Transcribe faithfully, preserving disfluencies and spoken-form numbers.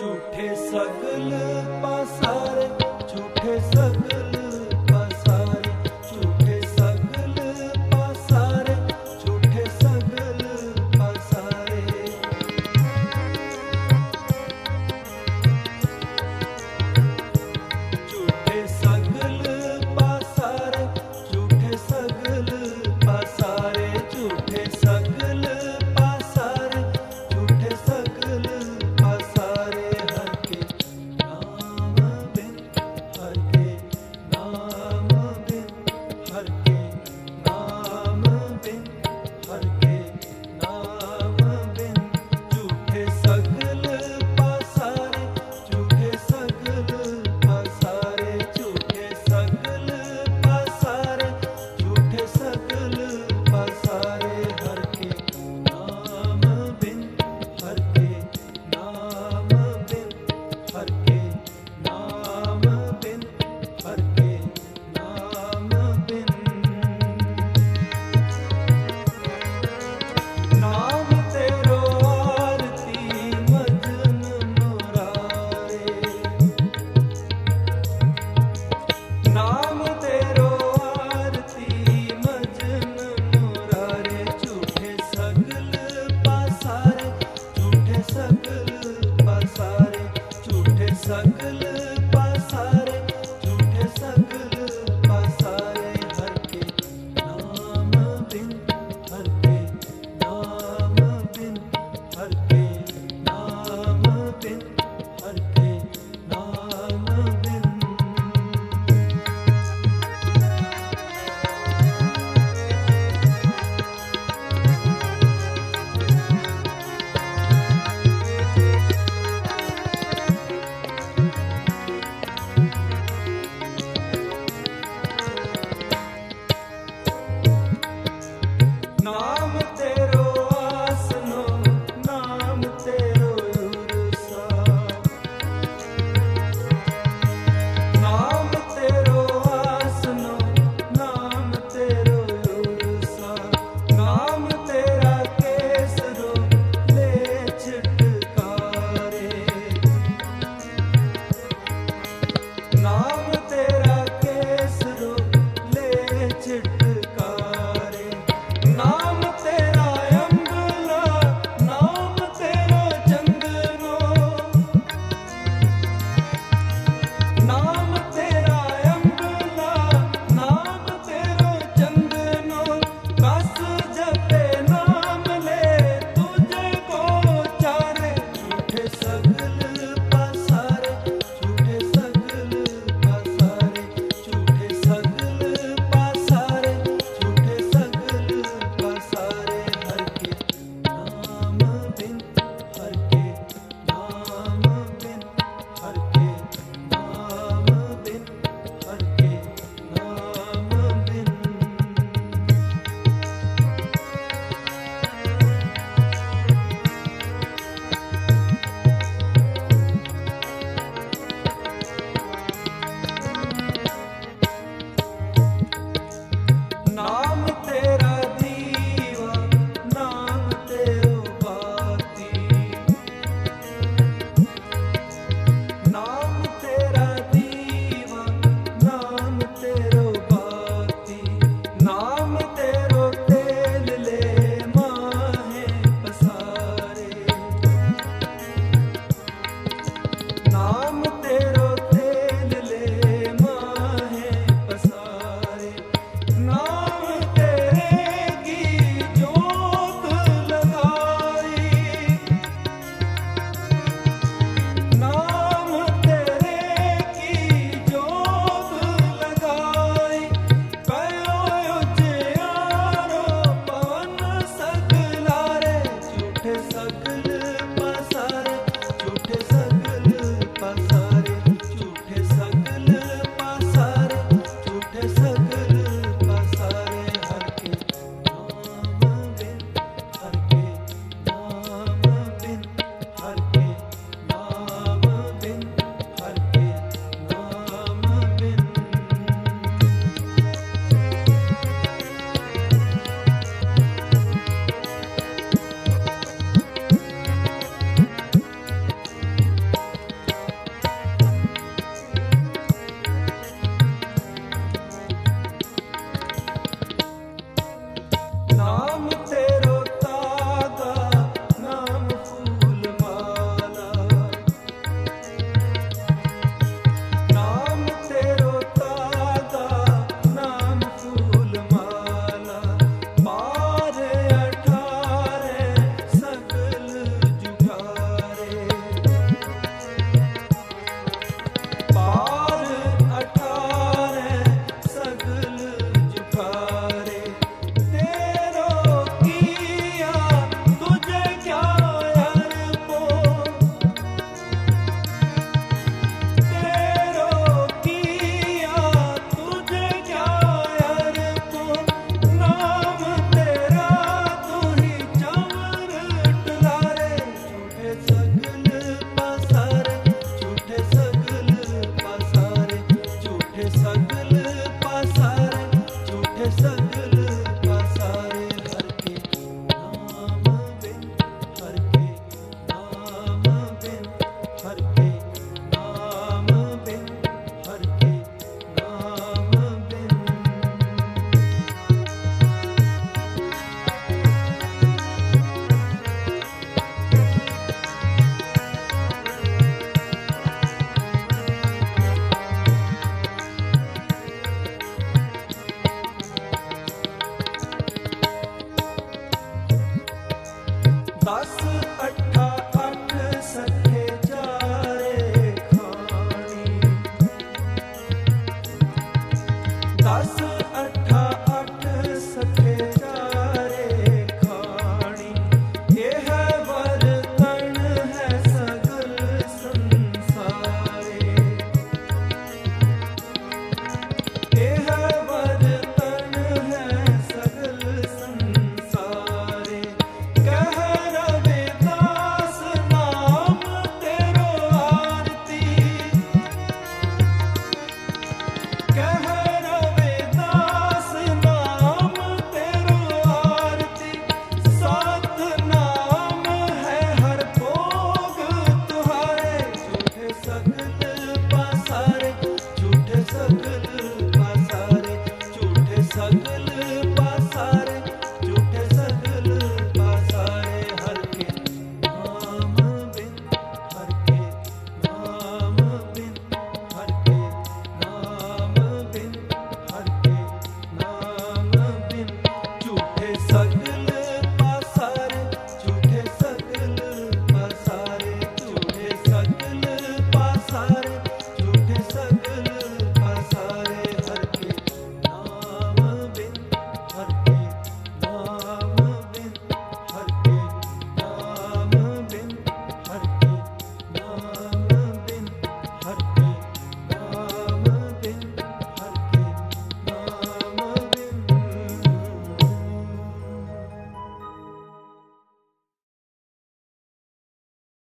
झूठे सगल पसारे, झूठे सगल पसारे, झूठे सगल पसारे, झूठे सगल पसारे। झूठे सगल पसारे, झूठे सगल पसारे, झूठे सगल पसारे, झूठे सगल पसारे। हर के नाम बिन, हर के नाम बिन, हर के नाम बिन, हर के नाम बिन। झूठे सगल पसारे, झूठे सगल पसारे, झूठे सगल पसारे, झूठे सगल पसारे। हर के नाम बिन, हर के नाम बिन, हर के नाम बिन, हर के नाम बिन। नाम तेरो आरती मजन मुरारे, नाम तेरो आरती मजन मुरारे। झूठे सगल पसारे, झूठे सगल पसारे, झूठे सगल पसारे, झूठे सगल पसारे। हर के नाम बिन, हर के नाम बिन, हर के नाम बिन, हर के नाम बिन। नाम तेरो आसनो, नाम तेरो उरसा, नाम तेरो आसनो, नाम तेरो उरसा। नाम तेरा केसरो ले छिटकारे, नाम तेरा केसरो ले छिटकारे। नाम तेरा अंगला, नाम तेरो चंदनो, नाम तेरा अंगला, नाम तेरो चंदनो। कस जपे नाम ले तुझे को चारे। झूठे सगल पसारे, झूठे सगल पसारे, झूठे सगल पसारे, झूठे सगल पसारे। हर के नाम बिन, हर के नाम बिन, हर के नाम बिन, हर के नाम बिन। नाम तेरा दीवा, नाम तेरो बाती, नाम तेरा दीवा, नाम तेरो बाती। नाम तेरो तेल ले माहे पसारे, नाम तेरो तेल ले माहे पसारे। नाम तेरे की जोत लगाई, नाम तेरे की जोत लगाई। कयो उजियारो पवन सगलारे। झूठे सगल पसारे, झूठे सगल पसारे, झूठे सगल पसारे, झूठे सगल पसारे। हर के नाम बिन, हर के नाम बिन, हर के नाम बिन, हर के नाम बिन। अट्ठा